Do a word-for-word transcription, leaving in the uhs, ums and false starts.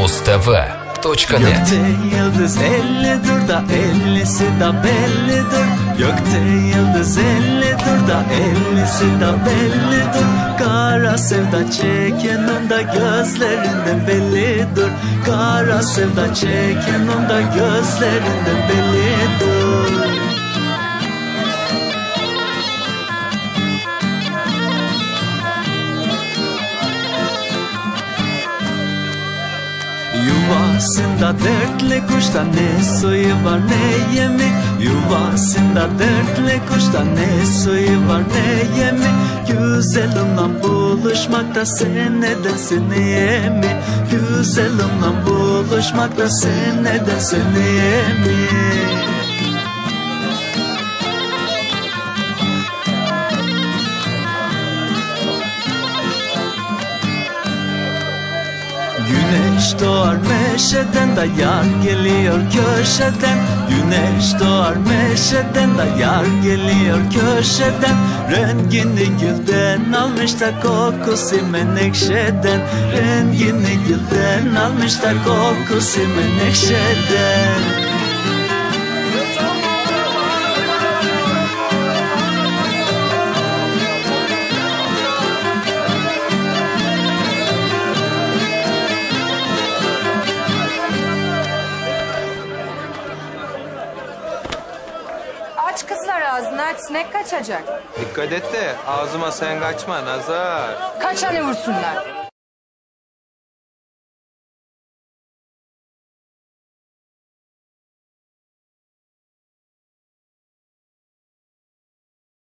mustv точка нет. Gökte yıldız ellidir da ellisi da bellidir. Gökte yıldız ellidir da ellisi da bellidir. Kara sevda çekenin da gözlerinde bellidir. Kara sevda çekenin da gözlerinde bellidir. Yuvasında dertli kuşta ne suyu var ne yemi. Yuvasında dertli kuşta ne suyu var ne yemi. Güzelimle buluşmakta sen nedensin yemi. Güzelimle buluşmakta sen nedensin yemi. Güneş doğar meşeden da yar geliyor köşeden. Güneş doğar meşeden da yar geliyor köşeden. Rengini gülden almış da kokusu menekşeden. Rengini gülden almış da kokusu menekşeden. Aç kızlar ağzını, aç, sinek kaçacak. Dikkat et de ağzıma sen kaçma Nazar. Kaçanı vursunlar.